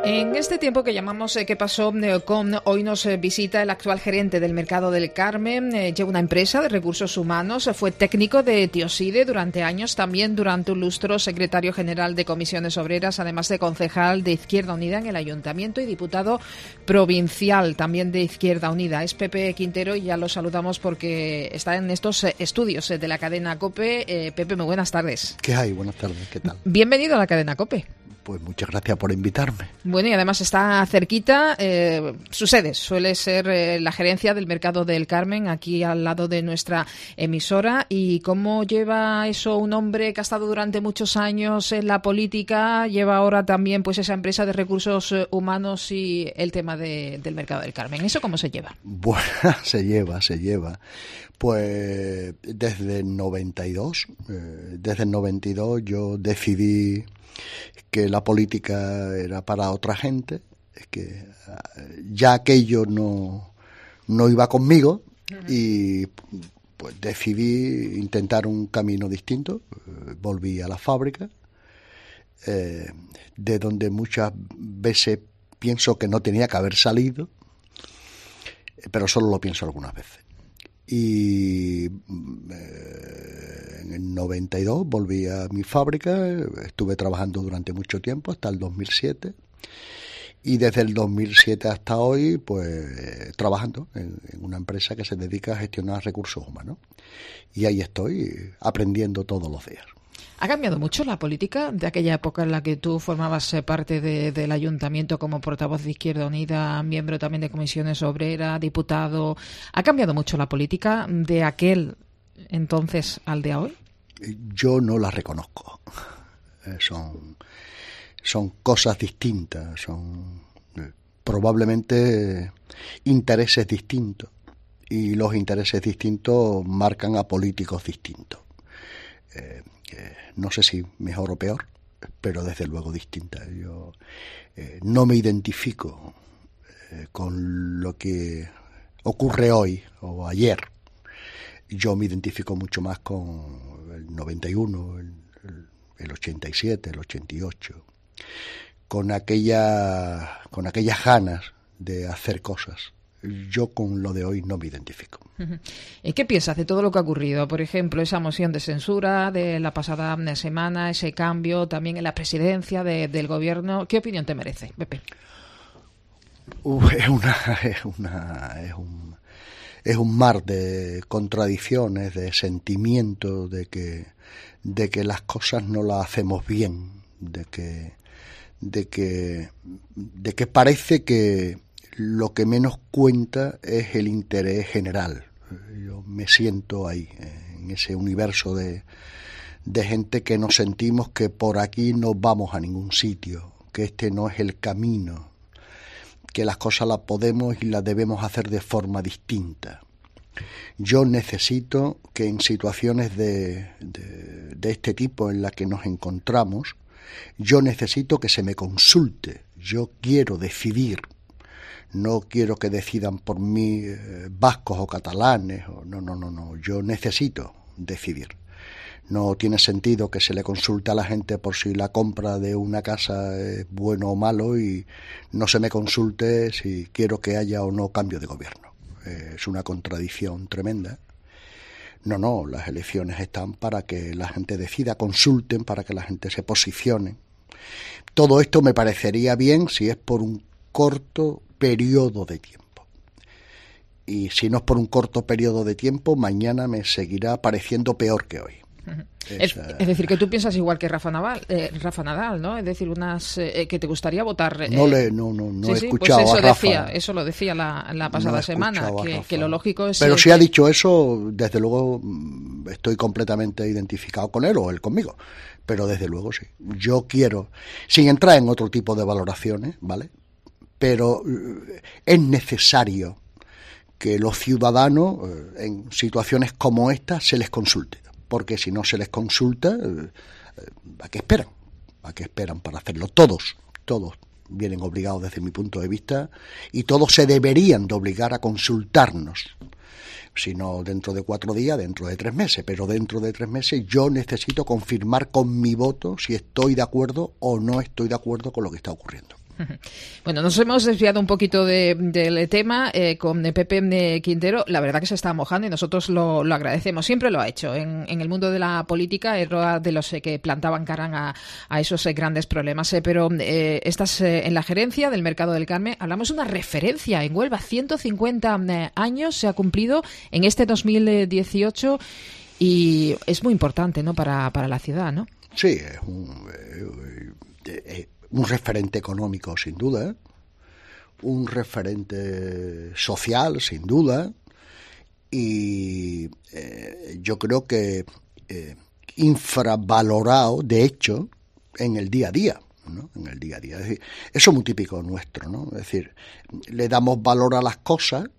En este tiempo que llamamos ¿Qué pasó con? Hoy nos visita el actual gerente del Mercado del Carmen. Lleva una empresa de recursos humanos, fue técnico de Tioside durante años, también durante un lustro secretario general de Comisiones Obreras, además de concejal de Izquierda Unida en el Ayuntamiento y diputado provincial también de Izquierda Unida. Es Pepe Quintero y ya lo saludamos porque está en estos estudios de la cadena COPE. Pepe, muy buenas tardes. ¿Qué hay? Buenas tardes, ¿qué tal? Bienvenido a la cadena COPE. Pues muchas gracias por invitarme. Bueno, y además está cerquita, su sede suele ser la gerencia del Mercado del Carmen, aquí al lado de nuestra emisora. ¿Y cómo lleva eso un hombre que ha estado durante muchos años en la política, lleva ahora también pues esa empresa de recursos humanos y el tema del Mercado del Carmen? ¿Eso cómo se lleva? Bueno, se lleva. Pues desde el 92, yo decidí que la política era para otra gente, que ya aquello no iba conmigo y pues decidí intentar un camino distinto. Volví a la fábrica, de donde muchas veces pienso que no tenía que haber salido, pero solo lo pienso algunas veces. Y en el 92 volví a mi fábrica, estuve trabajando durante mucho tiempo, hasta el 2007, y desde el 2007 hasta hoy, pues trabajando en una empresa que se dedica a gestionar recursos humanos. Y ahí estoy, aprendiendo todos los días. ¿Ha cambiado mucho la política de aquella época en la que tú formabas parte del ayuntamiento como portavoz de Izquierda Unida, miembro también de Comisiones Obreras, diputado? ¿Ha cambiado mucho la política de aquel entonces al de hoy? Yo no la reconozco. Son cosas distintas, son probablemente intereses distintos. Y los intereses distintos marcan a políticos distintos. No sé si mejor o peor, pero desde luego distinta. Yo no me identifico con lo que ocurre hoy o ayer. Yo me identifico mucho más con el 91, el 87, el 88, con aquellas ganas de hacer cosas. Yo con lo de hoy no me identifico. ¿Y qué piensas de todo lo que ha ocurrido? Por ejemplo, esa moción de censura de la pasada semana, ese cambio también en la presidencia del gobierno. ¿Qué opinión te merece, Pepe? Es un mar de contradicciones, de sentimientos, de que las cosas no las hacemos bien, de que parece que lo que menos cuenta es el interés general. Yo me siento ahí, en ese universo de gente que nos sentimos que por aquí no vamos a ningún sitio, que este no es el camino, que las cosas las podemos y las debemos hacer de forma distinta. Yo necesito que en situaciones de este tipo en las que nos encontramos, yo necesito que se me consulte. Yo quiero decidir. No quiero que decidan por mí vascos o catalanes. No. Yo necesito decidir. No tiene sentido que se le consulte a la gente por si la compra de una casa es bueno o malo y no se me consulte si quiero que haya o no cambio de gobierno. Es una contradicción tremenda. No, las elecciones están para que la gente decida, consulten, para que la gente se posicione. Todo esto me parecería bien si es por un corto periodo de tiempo. Y si no es por un corto periodo de tiempo, mañana me seguirá pareciendo peor que hoy. Es decir, que tú piensas igual que Rafa Nadal, ¿no? Es decir, unas que te gustaría votar. No he escuchado pues a Rafa. Eso lo decía la pasada semana, que lo lógico es... Pero si ha dicho eso, desde luego estoy completamente identificado con él o él conmigo. Pero desde luego sí. Yo quiero, sin entrar en otro tipo de valoraciones, ¿vale? Pero es necesario que los ciudadanos en situaciones como esta se les consulte, porque si no se les consulta, ¿a qué esperan? ¿A qué esperan para hacerlo? Todos vienen obligados desde mi punto de vista y todos se deberían de obligar a consultarnos. Si no dentro de 4 días, dentro de 3 meses, pero dentro de 3 meses yo necesito confirmar con mi voto si estoy de acuerdo o no estoy de acuerdo con lo que está ocurriendo. Bueno, nos hemos desviado un poquito del tema con Pepe Quintero. La verdad que se está mojando y nosotros lo agradecemos. Siempre lo ha hecho. En el mundo de la política era de los que plantaban cara a esos grandes problemas. Pero estás en la gerencia del Mercado del Carmen. Hablamos de una referencia en Huelva. 150 años se ha cumplido en este 2018 y es muy importante, ¿no? para la ciudad, ¿no? Sí, es un referente económico, sin duda, un referente social, sin duda, y yo creo que infravalorado, de hecho, en el día a día, ¿no? En el día a día. Es decir, eso es muy típico nuestro, ¿no? Es decir, le damos valor a las cosas,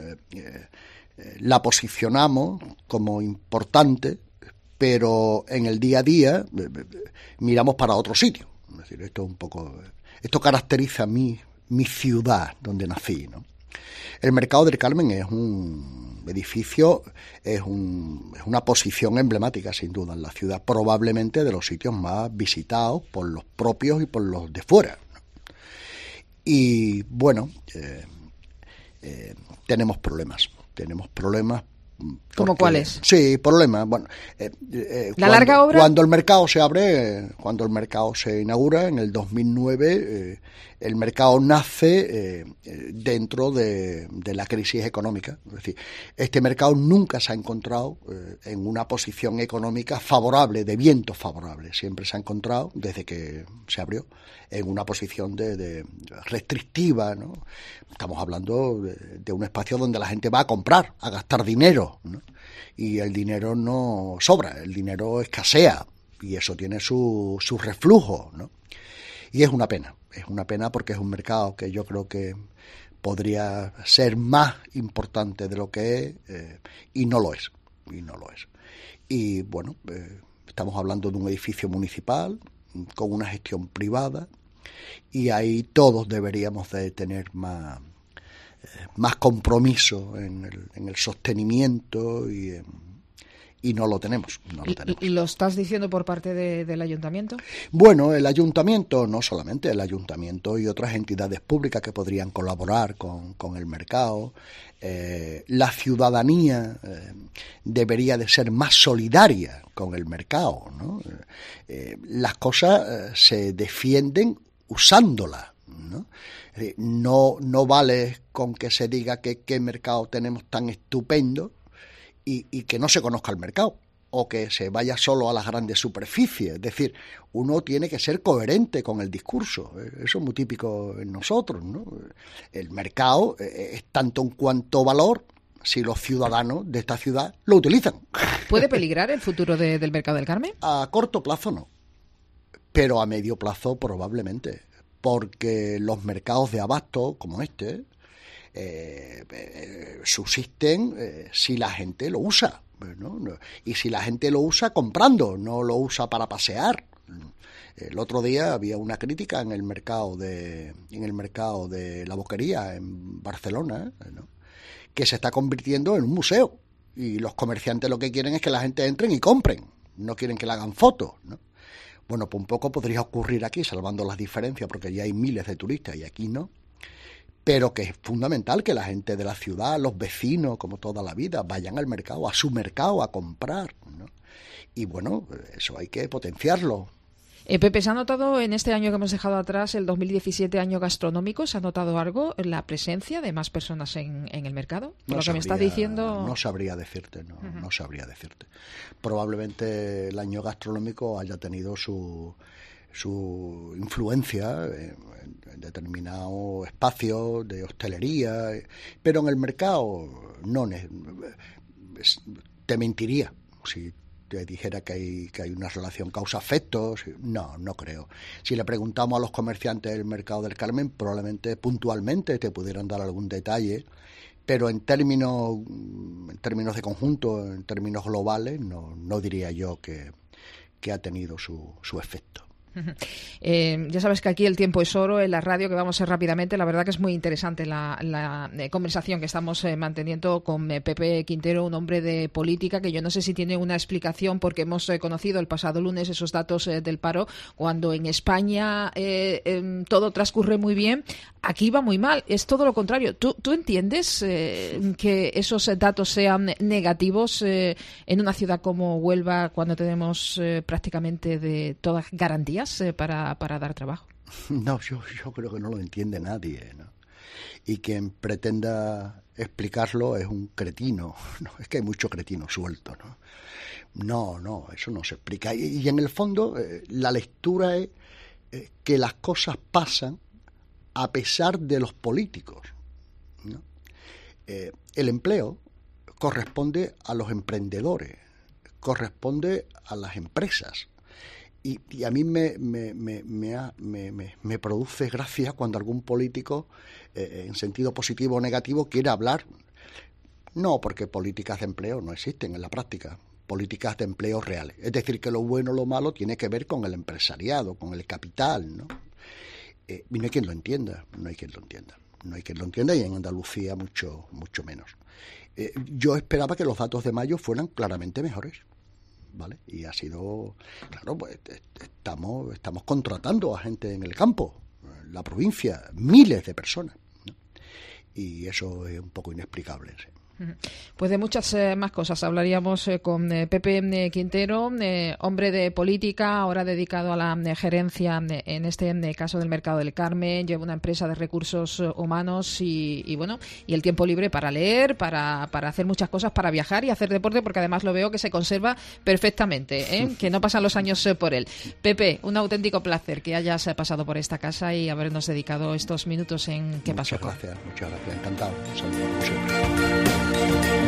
la posicionamos como importante, pero en el día a día miramos para otro sitio. Es decir, esto caracteriza mi ciudad donde nací, ¿no? El Mercado del Carmen es un edificio, es una posición emblemática, sin duda, en la ciudad, probablemente de los sitios más visitados por los propios y por los de fuera, ¿no? Y bueno, tenemos problemas. ¿Cómo cuáles? Sí, problemas. Bueno, ¿La larga obra? Cuando el mercado se abre, cuando el mercado se inaugura en el 2009, el mercado nace dentro de la crisis económica. Es decir, este mercado nunca se ha encontrado en una posición económica favorable, de viento favorable. Siempre se ha encontrado, desde que se abrió, en una posición de restrictiva, ¿no? Estamos hablando de un espacio donde la gente va a comprar, a gastar dinero, ¿no? Y el dinero no sobra, el dinero escasea, y eso tiene su reflujo, ¿no? Y es una pena porque es un mercado que yo creo que podría ser más importante de lo que es, y no lo es. Y bueno, estamos hablando de un edificio municipal con una gestión privada, y ahí todos deberíamos de tener más compromiso en el sostenimiento, y no lo tenemos. ¿Y lo estás diciendo por parte del ayuntamiento? Bueno, el ayuntamiento, no solamente el ayuntamiento y otras entidades públicas que podrían colaborar con el mercado. La ciudadanía debería de ser más solidaria con el mercado, ¿no? Las cosas se defienden usándolas, ¿no? No vale con que se diga que qué mercado tenemos tan estupendo y que no se conozca el mercado, o que se vaya solo a las grandes superficies. Es decir, uno tiene que ser coherente con el discurso. Eso es muy típico en nosotros, ¿no? El mercado es tanto en cuanto valor si los ciudadanos de esta ciudad lo utilizan. ¿Puede peligrar el futuro del Mercado del Carmen? A corto plazo no, pero a medio plazo probablemente, porque los mercados de abasto como este subsisten si la gente lo usa, ¿no? Y si la gente lo usa comprando, no lo usa para pasear. El otro día había una crítica en el mercado de la Boquería en Barcelona, ¿no? Que se está convirtiendo en un museo, y los comerciantes lo que quieren es que la gente entre y compren, no quieren que le hagan fotos, ¿no? Bueno, pues un poco podría ocurrir aquí, salvando las diferencias, porque ya hay miles de turistas y aquí no, pero que es fundamental que la gente de la ciudad, los vecinos, como toda la vida, vayan al mercado, a su mercado, a comprar, ¿no? Y bueno, eso hay que potenciarlo. Pepe, ¿se ha notado en este año que hemos dejado atrás, el 2017, año gastronómico, se ha notado algo en la presencia de más personas en el mercado? Por lo que me estás diciendo... No sabría decirte, no sabría decirte. Probablemente el año gastronómico haya tenido su influencia en determinados espacios de hostelería, pero en el mercado no. Te mentiría si te dijera que hay una relación causa-efecto. No creo. Si le preguntamos a los comerciantes del Mercado del Carmen, probablemente puntualmente te pudieran dar algún detalle, pero en términos de conjunto, en términos globales, no diría yo que ha tenido su efecto. Ya sabes que aquí el tiempo es oro en la radio, que vamos a ser rápidamente. La verdad que es muy interesante la conversación que estamos manteniendo con Pepe Quintero, un hombre de política que yo no sé si tiene una explicación, porque hemos conocido el pasado lunes esos datos del paro, cuando en España todo transcurre muy bien, aquí va muy mal. Es todo lo contrario. ¿Tú entiendes que esos datos sean negativos en una ciudad como Huelva, cuando tenemos prácticamente de todas garantías para dar trabajo? No, yo creo que no lo entiende nadie, ¿no? Y quien pretenda explicarlo es un cretino, ¿no? Es que hay mucho cretino suelto, ¿no? No, eso no se explica. Y en el fondo la lectura es que las cosas pasan a pesar de los políticos, ¿no? El empleo corresponde a los emprendedores, corresponde a las empresas. Y a mí me produce gracia cuando algún político, en sentido positivo o negativo, quiere hablar. No, porque políticas de empleo no existen en la práctica, políticas de empleo reales. Es decir, que lo bueno o lo malo tiene que ver con el empresariado, con el capital, ¿no? Y no hay quien lo entienda, y en Andalucía mucho menos. Yo esperaba que los datos de mayo fueran claramente mejores, ¿vale? Y ha sido, claro, pues estamos contratando a gente en el campo, en la provincia, miles de personas, ¿no? Y eso es un poco inexplicable, ¿sí? Pues de muchas más cosas hablaríamos con Pepe Quintero, hombre de política, ahora dedicado a la gerencia, en este caso del Mercado del Carmen. Lleva una empresa de recursos humanos y el tiempo libre para leer, para hacer muchas cosas, para viajar y hacer deporte, porque además lo veo que se conserva perfectamente, que no pasan los años por él. Pepe, un auténtico placer que hayas pasado por esta casa y habernos dedicado estos minutos en ¿Qué pasó? Muchas gracias, encantado. Saludos, siempre.